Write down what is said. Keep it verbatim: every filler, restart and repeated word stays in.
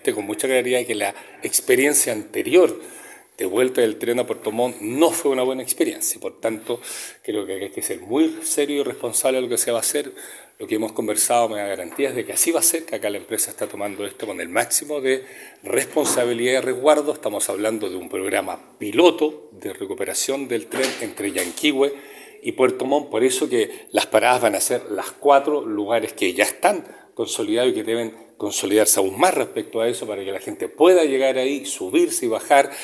manifesté con mucha claridad que la experiencia anterior de vuelta del tren a Puerto Montt no fue una buena experiencia. Por tanto, creo que hay que ser muy serio y responsable de lo que se va a hacer. Lo que hemos conversado me da garantías de que así va a ser, que acá la empresa está tomando esto con el máximo de responsabilidad y resguardo. Estamos hablando de un programa piloto de recuperación del tren entre Yanquihue y Puerto Montt, por eso que las paradas van a ser las cuatro lugares que ya están consolidados y que deben consolidarse aún más respecto a eso para que la gente pueda llegar ahí, subirse y bajar,